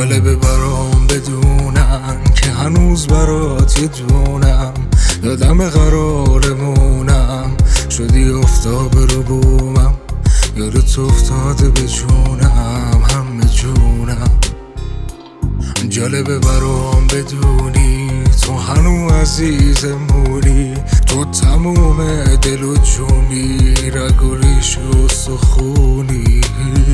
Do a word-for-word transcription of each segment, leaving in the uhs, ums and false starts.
جالبه برام بدونم که هنوز برات یه دونم، یادم قرارمونم شدی افتاب رو بومم، یادت افتاده به جونم همه جونم. جالبه برام بدونی تو هنو عزیزمونی، تو تموم دل و جونی، رگ و ریش و سخونی.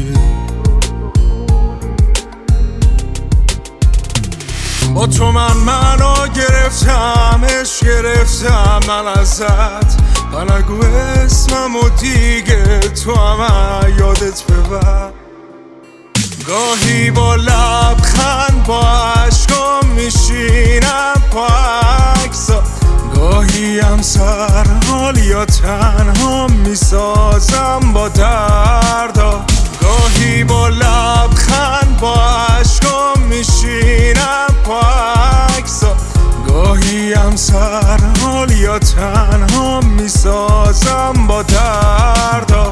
با تو من منو گرفتم، عشق گرفتم من ازت، نگو اسمم و دیگه تو هم یادت ببر. گاهی با لبخند با عشقام میشینم با عکسات، گاهی هم سرحال یا تنها میسازم با دردا. گاهی با لبخند با عشقام میشینم با عکسات، گاهی هم سرحال یا تنها میسازم با دردا.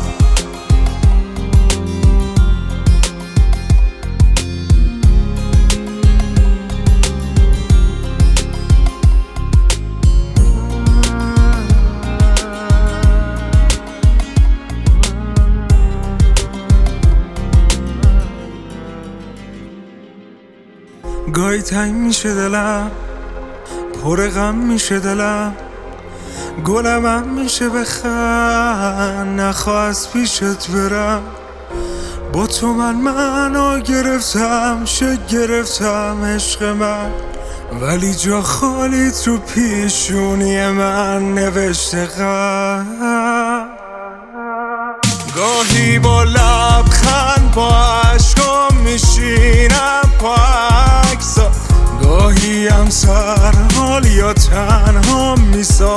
گاهی تنگ میشه دلم، پر غم میشه دلم، گلم هم میشه بخند نخواه از پیشت برم. با تو من منو گرفتم، شک گرفتم عشق من، ولی جا خالیت رو پیشونی من نوشته غم. گاهی با لبخند با عشقام میشینم با عکسات، گاهی هم سرحال یا تنها میسازم